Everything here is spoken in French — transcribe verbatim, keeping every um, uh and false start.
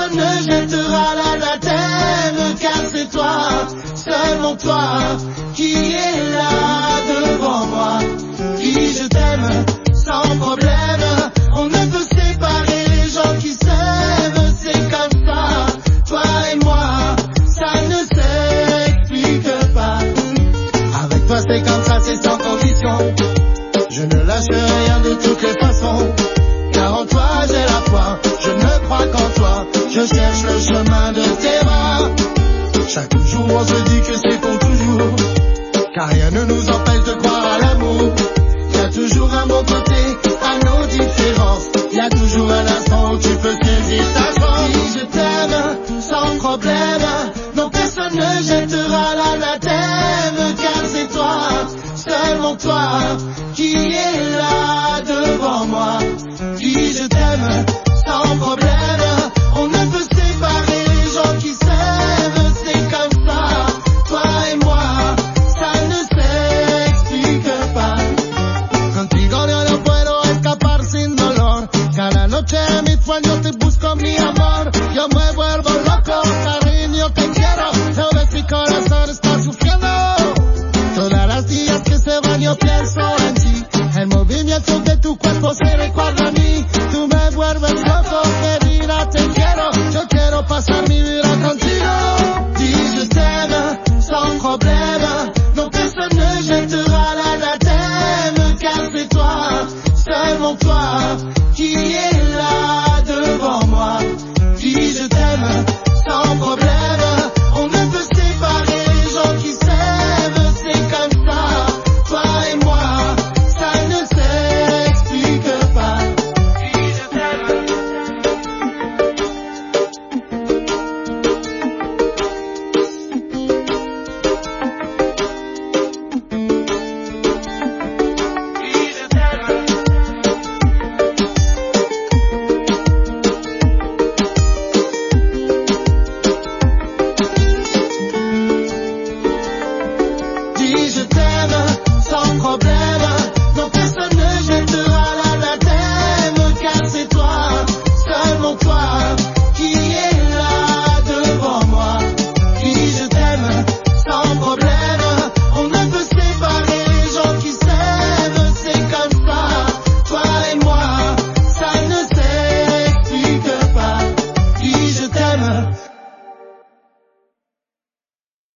ne jettera la, la terre, car c'est toi, seulement toi, qui est là devant moi. Qui je t'aime, sans problème, on ne peut séparer les gens qui s'aiment, c'est comme ça, toi et moi, ça ne s'explique pas. Avec toi c'est comme ça, c'est sans condition, je ne lâche rien de toutes les façons, car en toi j'ai la foi, je ne crois qu'en toi, je cherche le chemin de tes bras. Chaque jour on se dit que c'est pour toujours, car rien ne nous empêche de croire à l'amour. Y a toujours un bon côté à nos différences, y a toujours un instant où tu peux saisir ta